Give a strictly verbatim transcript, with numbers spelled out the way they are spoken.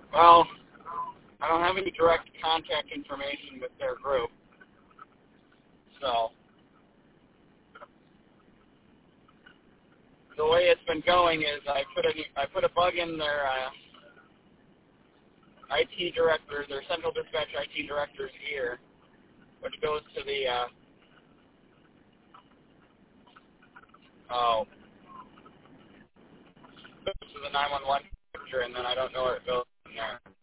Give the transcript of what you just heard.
Well, I don't have any direct contact information with their group, so the way it's been going is I put a I put a bug in their uh, I T director, their central dispatch I T director's ear, which goes to the uh, oh goes to the nine one one picture, and then I don't know where it goes from there.